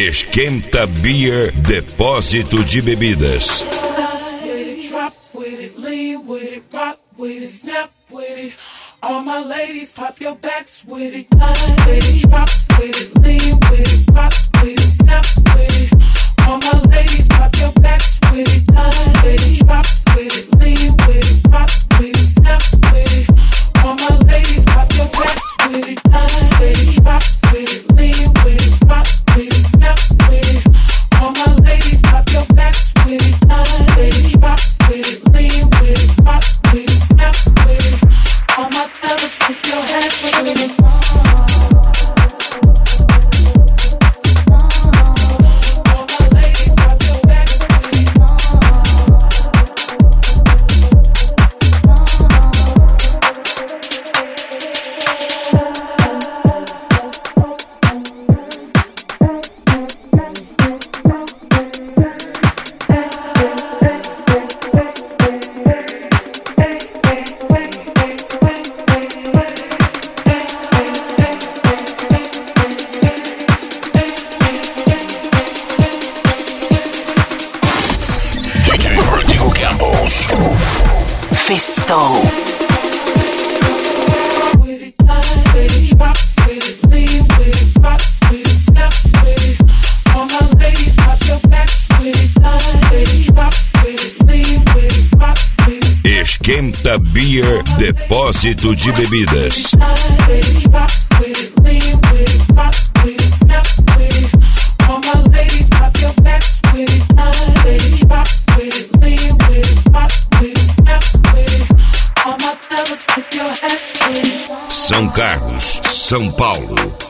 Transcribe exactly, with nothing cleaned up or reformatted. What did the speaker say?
Esquenta Beer, depósito de bebidas. All my ladies, pop your backs with it. With it, drop with it, lean with it, rock with it, snap with it. All my ladies, pop your backs with it. With it, drop with it, lean with it, rock with it, snap with it. All my ladies, pop your backs with it. With it, drop with it, lean with it, rock with it, snap with it. All my ladies, pop your backs with it. With it, drop with it, lean with it, rock with it, snap with it. All my fellas, put your hands up with it. All my ladies, pop your backs with it. Fisto. With it, with it, drop with it, lean with it, rock with it, snap with it. All my ladies, pop your backs with it. With it, drop with it, lean with it, rock with it. Esquenta Beer, depósito de bebidas. With it, drop with it, lean with it, rock with it, snap with it. All my ladies, pop your backs with it. With it, drop with it, lean with it, rock with it, snap with it. All my fellas, put your hands with it. São Carlos, São Paulo.